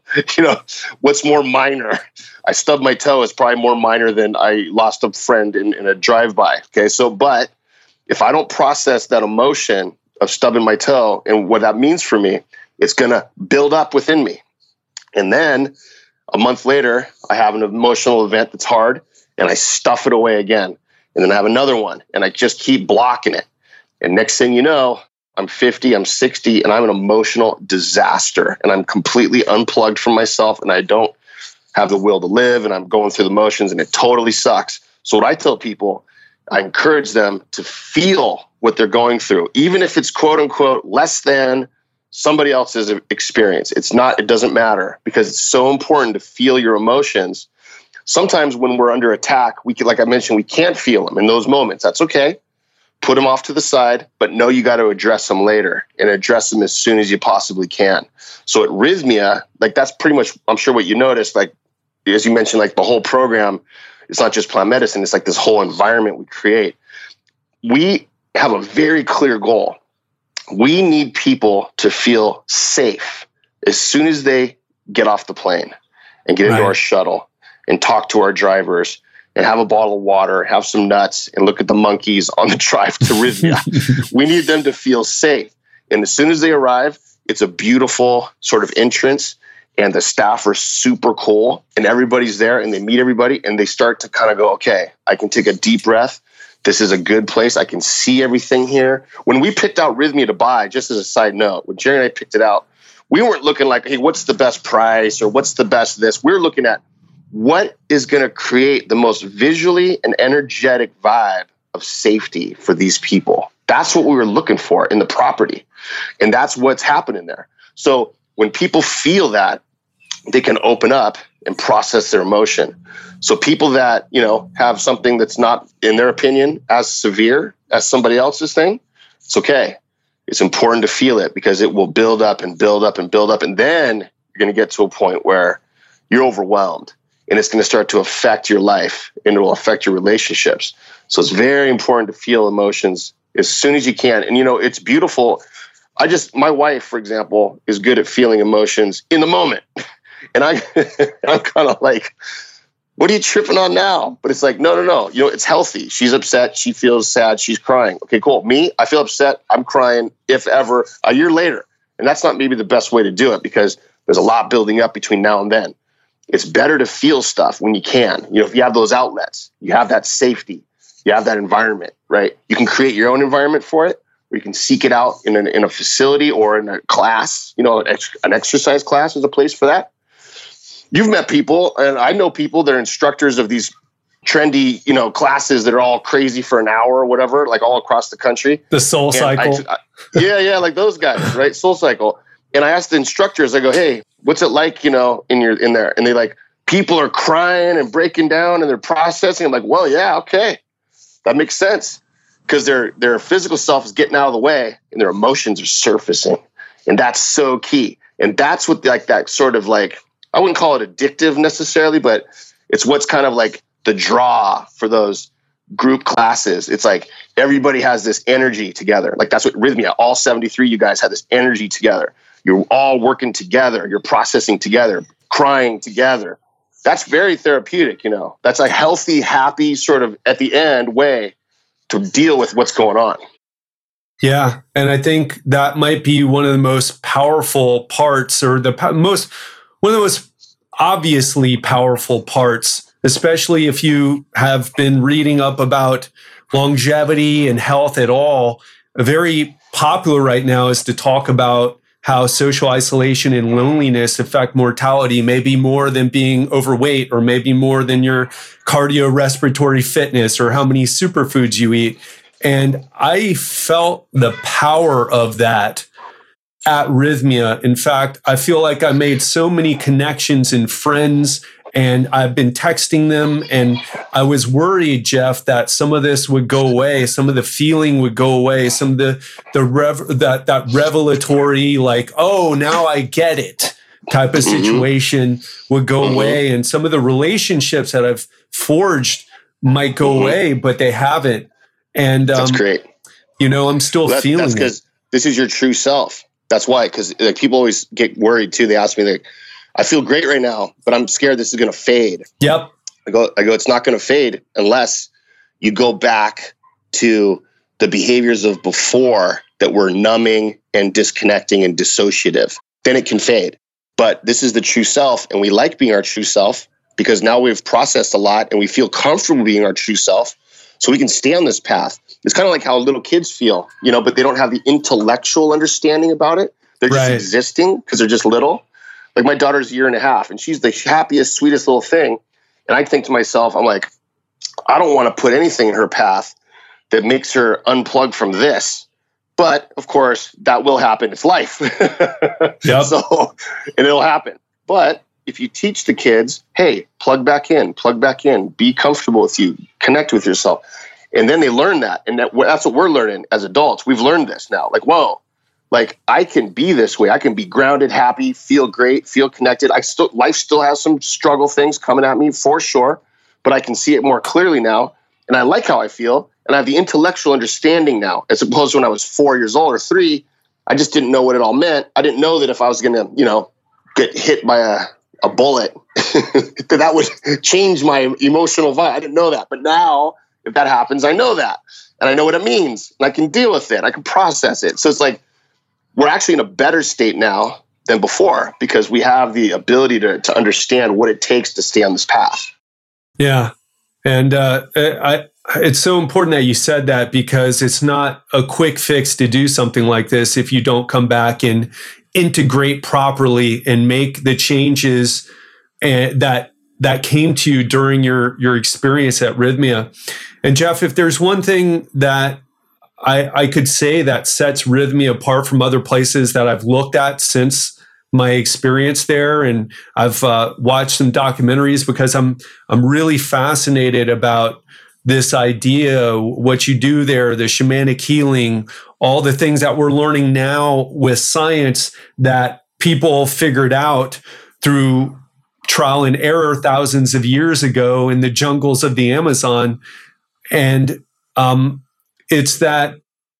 minor? I stubbed my toe is probably more minor than I lost a friend in a drive-by. Okay, but if I don't process that emotion of stubbing my toe and what that means for me, it's going to build up within me. And then a month later, I have an emotional event that's hard and I stuff it away again. And then I have another one and I just keep blocking it. And next thing you know, I'm 50, I'm 60, and I'm an emotional disaster. And I'm completely unplugged from myself and I don't have the will to live and I'm going through the motions and it totally sucks. So what I tell people, I encourage them to feel what they're going through, even if it's quote unquote less than somebody else's experience. It doesn't matter because it's so important to feel your emotions. Sometimes when we're under attack, like I mentioned, we can't feel them in those moments. That's okay. Put them off to the side, but know you got to address them later and address them as soon as you possibly can. So at Rythmia, like that's pretty much, I'm sure what you noticed, like, as you mentioned, like the whole program, it's not just plant medicine. It's like this whole environment we create. We have a very clear goal. We need people to feel safe as soon as they get off the plane and get into our shuttle and talk to our drivers and have a bottle of water, have some nuts, and look at the monkeys on the drive to Rythmia. We need them to feel safe. And as soon as they arrive, it's a beautiful sort of entrance. And the staff are super cool and everybody's there and they meet everybody and they start to kind of go, okay, I can take a deep breath. This is a good place. I can see everything here. When we picked out Rythmia to buy, just as a side note, when Jerry and I picked it out, we weren't looking like, hey, what's the best price or what's the best this? We're looking at what is going to create the most visually and energetic vibe of safety for these people. That's what we were looking for in the property. And that's what's happening there. So when people feel that, they can open up and process their emotion. So people that, have something that's not, in their opinion, as severe as somebody else's thing, it's okay. It's important to feel it because it will build up and build up and build up. And then you're going to get to a point where you're overwhelmed and it's going to start to affect your life and it will affect your relationships. So it's very important to feel emotions as soon as you can. And, it's beautiful. My wife, for example, is good at feeling emotions in the moment. And I'm kind of like, what are you tripping on now? But it's like, no. It's healthy. She's upset. She feels sad. She's crying. Okay, cool. Me, I feel upset. I'm crying, if ever, a year later. And that's not maybe the best way to do it because there's a lot building up between now and then. It's better to feel stuff when you can. If you have those outlets, you have that safety, you have that environment, right? You can create your own environment for it. Or you can seek it out in a facility or in a class. An exercise class is a place for that. You've met people, and I know people that are instructors of these trendy, classes that are all crazy for an hour or whatever, like all across the country. The Soul Cycle. Yeah, like those guys, right? Soul Cycle. And I asked the instructors, I go, hey, what's it like, in there? And they like, people are crying and breaking down and they're processing. I'm like, well, yeah, okay. That makes sense. Because their physical self is getting out of the way and their emotions are surfacing. And that's so key. And that's what that sort of like, I wouldn't call it addictive necessarily, but it's what's kind of like the draw for those group classes. It's like everybody has this energy together. Like that's what Rythmia, all 73, you guys had this energy together. You're all working together. You're processing together, crying together. That's very therapeutic, That's a healthy, happy sort of at the end way to deal with what's going on. Yeah. And I think that might be one of the most powerful parts or one of the most obviously powerful parts, especially if you have been reading up about longevity and health at all. Very popular right now is to talk about how social isolation and loneliness affect mortality, maybe more than being overweight or maybe more than your cardiorespiratory fitness or how many superfoods you eat. And I felt the power of that at Rythmia. In fact, I feel like I made so many connections and friends, and I've been texting them, and I was worried, Jeff, that some of this would go away, some of the feeling would go away, some of that revelatory, like, oh, now I get it type of situation would go away, and some of the relationships that I've forged might go away, but they haven't. And that's great. I'm still feeling that's because this is your true self. That's why, because people always get worried too. They ask me, I feel great right now, but I'm scared this is going to fade. Yep. I go, it's not going to fade unless you go back to the behaviors of before that were numbing and disconnecting and dissociative. Then it can fade. But this is the true self, and we like being our true self because now we've processed a lot and we feel comfortable being our true self, so we can stay on this path. It's kind of like how little kids feel, but they don't have the intellectual understanding about it. They're just existing because they're just little. Like my daughter's 1.5 years, and she's the happiest, sweetest little thing. And I think to myself, I'm like, I don't want to put anything in her path that makes her unplug from this. But of course, that will happen. It's life. Yep. So, and it'll happen. But if you teach the kids, hey, plug back in, be comfortable with you, connect with yourself. And then they learn that. And that's what we're learning as adults. We've learned this now. Like, whoa, like I can be this way. I can be grounded, happy, feel great, feel connected. Life still has some struggle things coming at me for sure, but I can see it more clearly now. And I like how I feel. And I have the intellectual understanding now, as opposed to when I was 4 years old or 3, I just didn't know what it all meant. I didn't know that if I was going to, get hit by a bullet, that would change my emotional vibe. I didn't know that. But now, if that happens, I know that. And I know what it means. And I can deal with it. I can process it. So it's like we're actually in a better state now than before because we have the ability to understand what it takes to stay on this path. Yeah. And it's so important that you said that because it's not a quick fix to do something like this if you don't come back and integrate properly and make the changes that came to you during your experience at Rythmia. And Jeff, if there's one thing that I could say that sets Rythmia apart from other places that I've looked at since my experience there, and I've watched some documentaries because I'm really fascinated about this idea, what you do there, the shamanic healing, all the things that we're learning now with science that people figured out through trial and error thousands of years ago in the jungles of the Amazon. And it's that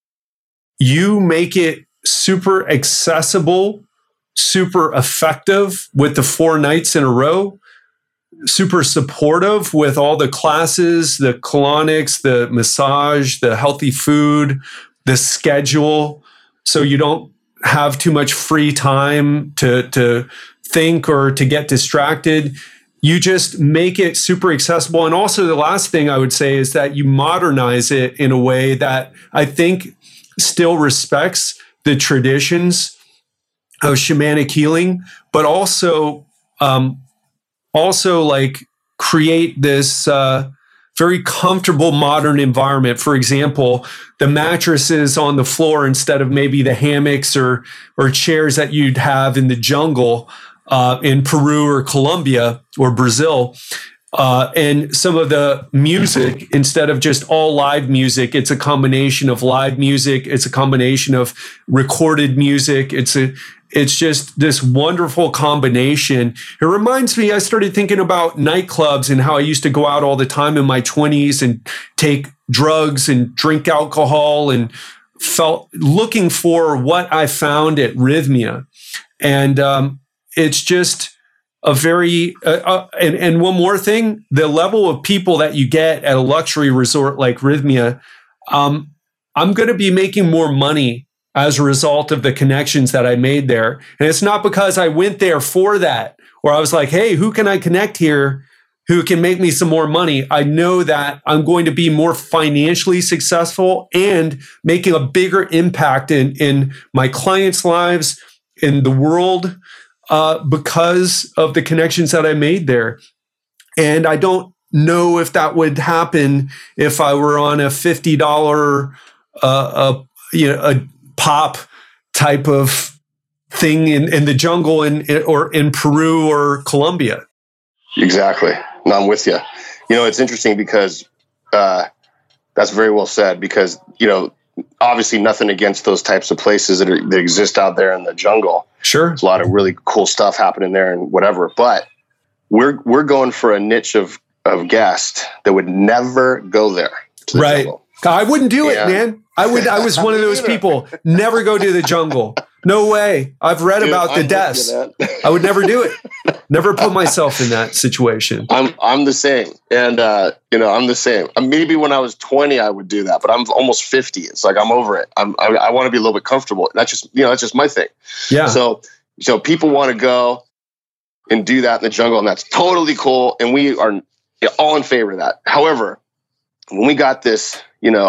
you make it super accessible, super effective with the 4 nights in a row, super supportive with all the classes, the colonics, the massage, the healthy food, the schedule. So you don't have too much free time to think or to get distracted. You just make it super accessible. And also the last thing I would say is that you modernize it in a way that I think still respects the traditions of shamanic healing, but also like create this very comfortable modern environment. For example, the mattresses on the floor instead of maybe the hammocks or chairs that you'd have in the jungle in Peru or Colombia or Brazil. And some of the music, instead of just all live music, it's a combination of live music. It's a combination of recorded music. It's just this wonderful combination. It reminds me, I started thinking about nightclubs and how I used to go out all the time in my 20s and take drugs and drink alcohol and felt looking for what I found at Rythmia. And it's just a very, and one more thing, the level of people that you get at a luxury resort like Rythmia, I'm going to be making more money as a result of the connections that I made there. And it's not because I went there for that, or I was like, hey, who can I connect here who can make me some more money? I know that I'm going to be more financially successful and making a bigger impact in my clients' lives, in the world, because of the connections that I made there. And I don't know if that would happen if I were on a $50 a pop type of thing in the jungle or in Peru or Colombia. Exactly. No, I'm with you. It's interesting because that's very well said, because, obviously nothing against those types of places that exist out there in the jungle. Sure. There's a lot of really cool stuff happening there and whatever, but we're going for a niche of guests that would never go there to the jungle. I wouldn't do it, man. I was one of those people. Never go to the jungle. No way. I've read about the deaths. I would never do it. Never put myself in that situation. I'm the same. And, I'm the same. Maybe when I was 20, I would do that, but I'm almost 50. It's like, I'm over it. I want to be a little bit comfortable. That's just my thing. Yeah. So people want to go and do that in the jungle, and that's totally cool. And we are all in favor of that. However, when we got this,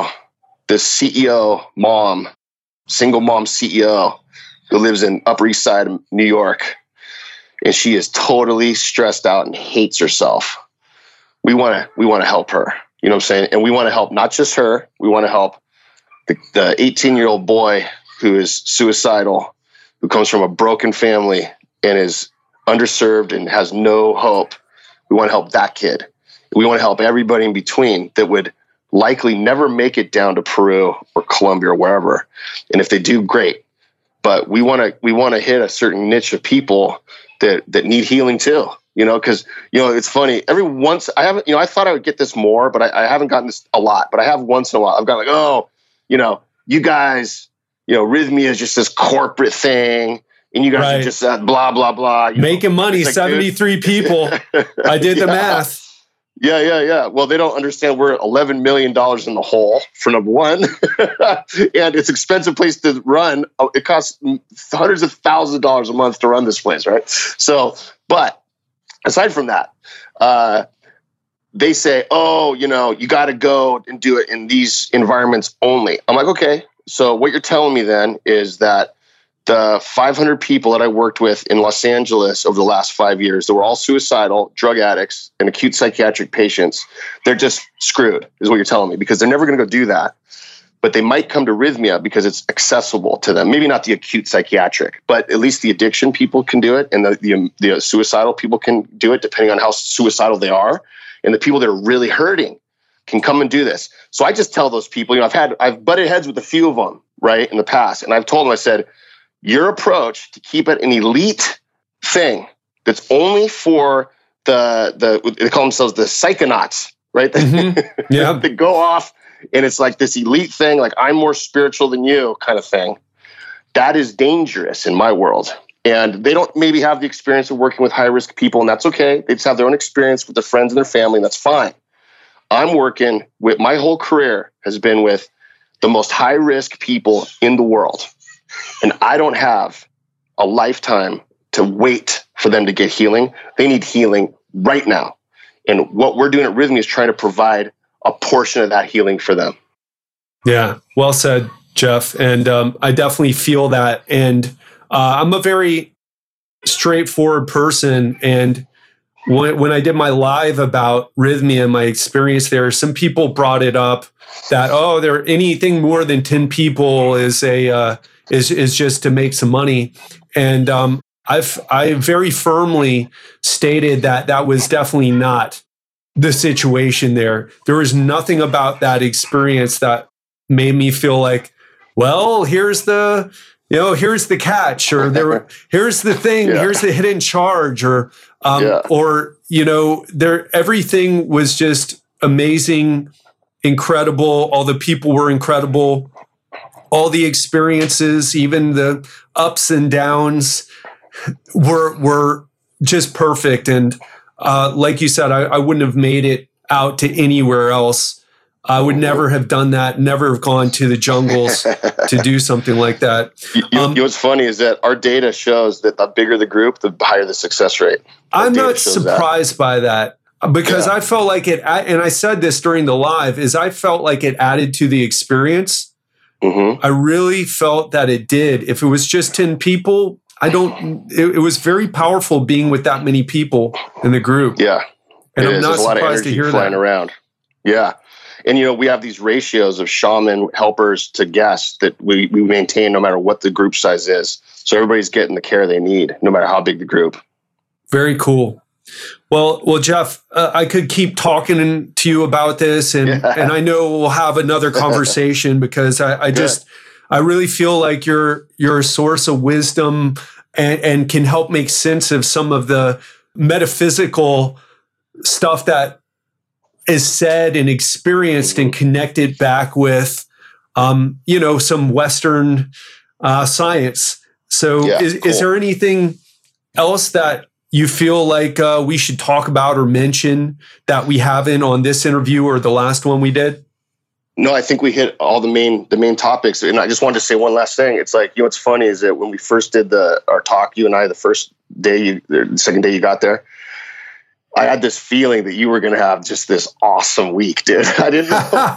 this CEO mom, single mom CEO who lives in Upper East Side of New York, and she is totally stressed out and hates herself. We want to help her. You know what I'm saying? And we want to help not just her. We want to help the 18-year-old boy who is suicidal, who comes from a broken family and is underserved and has no hope. We want to help that kid. We want to help everybody in between that would likely never make it down to Peru or Colombia or wherever. And if they do, great. But we want to hit a certain niche of people that need healing too. Because it's funny. Every once I thought I would get this more, but I haven't gotten this a lot. But I have once in a while. I've got like, you guys, Rhythmia is just this corporate thing, and you guys are just blah blah blah. Making money, like, 73 people. I did the math. Yeah. Well, they don't understand we're $11 million in the hole, for number one. And it's an expensive place to run. It costs hundreds of thousands of dollars a month to run this place, right? So, but aside from that, they say, you got to go and do it in these environments only. I'm like, okay. So what you're telling me then is that the 500 people that I worked with in Los Angeles over the last 5 years, that were all suicidal, drug addicts, and acute psychiatric patients, they're just screwed, is what you're telling me, because they're never going to go do that. But they might come to Rhythmia because it's accessible to them. Maybe not the acute psychiatric, but at least the addiction people can do it, and the suicidal people can do it, depending on how suicidal they are. And the people that are really hurting can come and do this. So I just tell those people, I've butted heads with a few of them, right, in the past. And I've told them, I said, your approach to keep it an elite thing that's only for they call themselves the psychonauts, right? Mm-hmm. Yeah. They go off and it's like this elite thing, like I'm more spiritual than you kind of thing. That is dangerous in my world. And they don't maybe have the experience of working with high risk people, and that's okay. They just have their own experience with their friends and their family, and that's fine. I'm working with, my whole career has been with the most high risk people in the world. And I don't have a lifetime to wait for them to get healing. They need healing right now. And what we're doing at Rhythmia is trying to provide a portion of that healing for them. Yeah, well said, Jeff. And I definitely feel that. And I'm a very straightforward person. And when I did my live about Rhythmia and my experience there, some people brought it up that, anything more than 10 people is just to make some money. And I very firmly stated that was definitely not the situation there. There was nothing about that experience that made me feel like, well, here's the catch, or here's the thing, here's the hidden charge, or everything was just amazing, incredible. All the people were incredible. All the experiences, even the ups and downs, were just perfect. And like you said, I wouldn't have made it out to anywhere else. I would never have done that, never have gone to the jungles to do something like that. What's funny is that our data shows that the bigger the group, the higher the success rate. I'm not surprised by that, because I felt like it, and I said this during the live, is I felt like it added to the experience. Mm-hmm. I really felt that it did. If it was just 10 people, it was very powerful being with that many people in the group. Yeah. And I'm not surprised to hear flying that. Around. Yeah. And, we have these ratios of shaman helpers to guests that we maintain no matter what the group size is. So everybody's getting the care they need, no matter how big the group. Very cool. Well, Jeff, I could keep talking to you about this, and I know we'll have another conversation because I really feel like you're a source of wisdom and can help make sense of some of the metaphysical stuff that is said and experienced and connected back with, some Western science. So is there anything else that you feel like we should talk about or mention that we haven't on this interview or the last one we did? No, I think we hit all the main topics. And I just wanted to say one last thing. It's like, what's funny is that when we first did our talk, you and I, the second day you got there, I had this feeling that you were going to have just this awesome week, dude. I didn't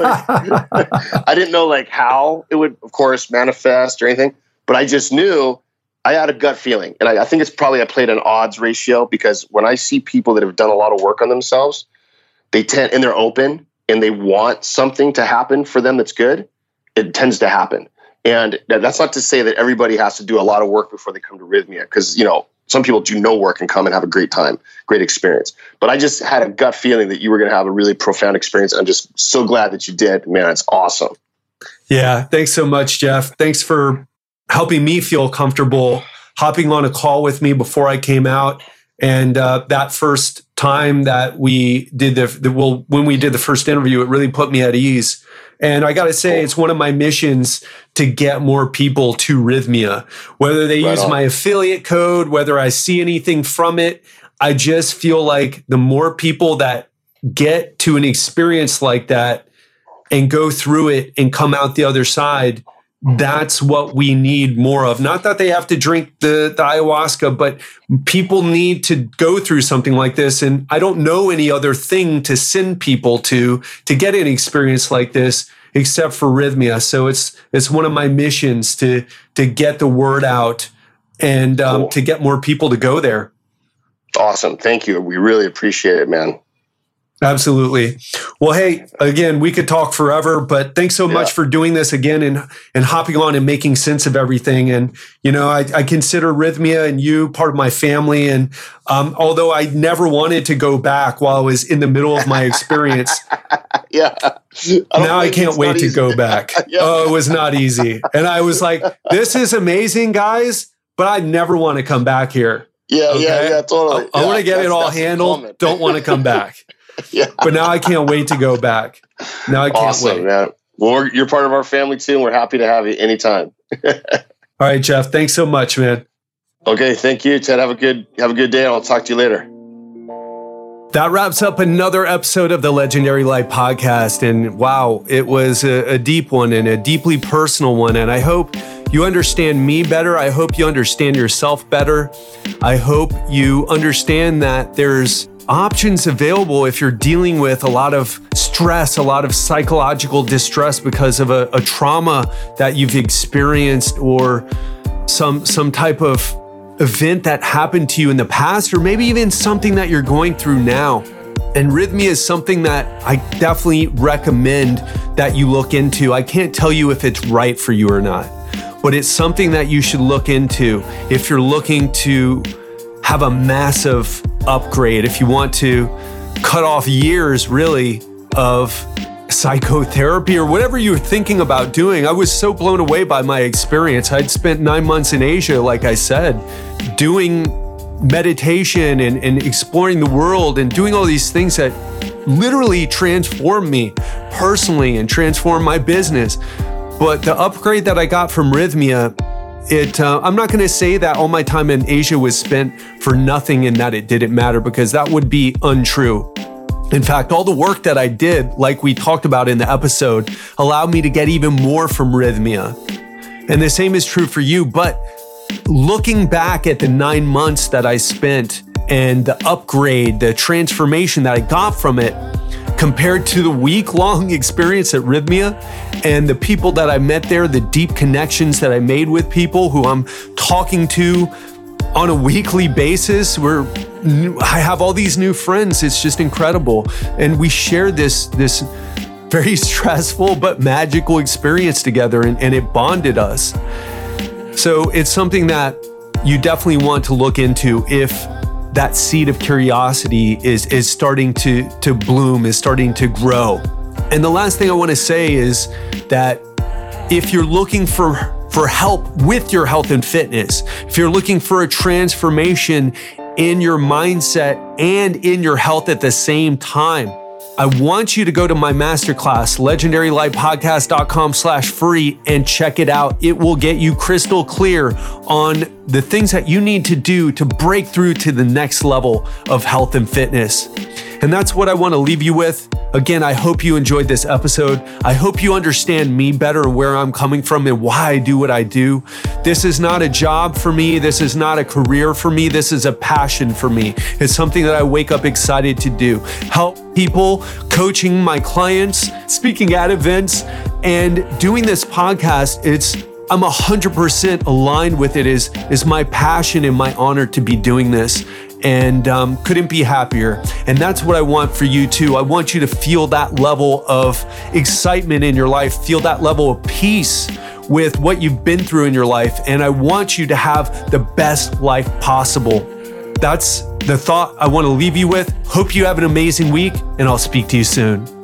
know how it would, of course, manifest or anything, but I just knew I had a gut feeling. And I think it's probably I played an odds ratio, because when I see people that have done a lot of work on themselves, they tend, and they're open and they want something to happen for them that's good, it tends to happen. And that's not to say that everybody has to do a lot of work before they come to Rythmia, because, some people do no work and come and have a great time, great experience. But I just had a gut feeling that you were going to have a really profound experience. I'm just so glad that you did. Man, it's awesome. Yeah. Thanks so much, Jeff. Thanks for helping me feel comfortable hopping on a call with me before I came out. And that first time that we did when we did the first interview, it really put me at ease. And I got to say, it's one of my missions to get more people to Rythmia, whether they use my affiliate code, whether I see anything from it. I just feel like the more people that get to an experience like that and go through it and come out the other side, that's what we need more of. Not that they have to drink the ayahuasca, but people need to go through something like this. And I don't know any other thing to send people to get an experience like this except for Rythmia. So it's one of my missions to get the word out and to get more people to go there. Awesome. Thank you. We really appreciate it, man. Absolutely. Well, hey, again, we could talk forever, but thanks so much for doing this again and hopping on and making sense of everything. And, I consider Rythmia and you part of my family. And although I never wanted to go back while I was in the middle of my experience, I can't wait to go back. Oh, it was not easy. And I was like, this is amazing, guys, but I never want to come back here. Yeah, totally. I want to get it all handled. Don't want to come back. But now I can't wait to go back. Now I can't wait. Man. Well, you're part of our family too, and we're happy to have you anytime. All right, Jeff. Thanks so much, man. Okay, thank you, Ted. Have a good day, and I'll talk to you later. That wraps up another episode of the Legendary Life podcast. And wow, it was a deep one and a deeply personal one. And I hope you understand me better. I hope you understand yourself better. I hope you understand that there's options available if you're dealing with a lot of stress, a lot of psychological distress because of a trauma that you've experienced or some type of event that happened to you in the past, or maybe even something that you're going through now. And Rythmia is something that I definitely recommend that you look into. I can't tell you if it's right for you or not, but it's something that you should look into if you're looking to have a massive upgrade, if you want to cut off years really of psychotherapy or whatever you're thinking about doing. I was so blown away by my experience. I'd spent 9 months in Asia, like I said, doing meditation and exploring the world and doing all these things that literally transformed me personally and transformed my business. But the upgrade that I got from Rythmia, I'm not going to say that all my time in Asia was spent for nothing and that it didn't matter, because that would be untrue. In fact, all the work that I did, like we talked about in the episode, allowed me to get even more from Rythmia. And the same is true for you. But looking back at the 9 months that I spent and the upgrade, the transformation that I got from it, compared to the week-long experience at Rythmia and the people that I met there, the deep connections that I made with people who I'm talking to on a weekly basis, I have all these new friends. It's just incredible. And we share this very stressful but magical experience together, and it bonded us. So it's something that you definitely want to look into if that seed of curiosity is starting to bloom, is starting to grow. And the last thing I want to say is that if you're looking for help with your health and fitness, if you're looking for a transformation in your mindset and in your health at the same time, I want you to go to my masterclass, legendarylifepodcast.com/free, and check it out. It will get you crystal clear on the things that you need to do to break through to the next level of health and fitness. And that's what I want to leave you with. Again, I hope you enjoyed this episode. I hope you understand me better and where I'm coming from and why I do what I do. This is not a job for me. This is not a career for me. This is a passion for me. It's something that I wake up excited to do. Help people, coaching my clients, speaking at events, and doing this podcast. I'm 100% aligned with it. Is my passion and my honor to be doing this. And couldn't be happier. And that's what I want for you too. I want you to feel that level of excitement in your life, feel that level of peace with what you've been through in your life. And I want you to have the best life possible. That's the thought I want to leave you with. Hope you have an amazing week, and I'll speak to you soon.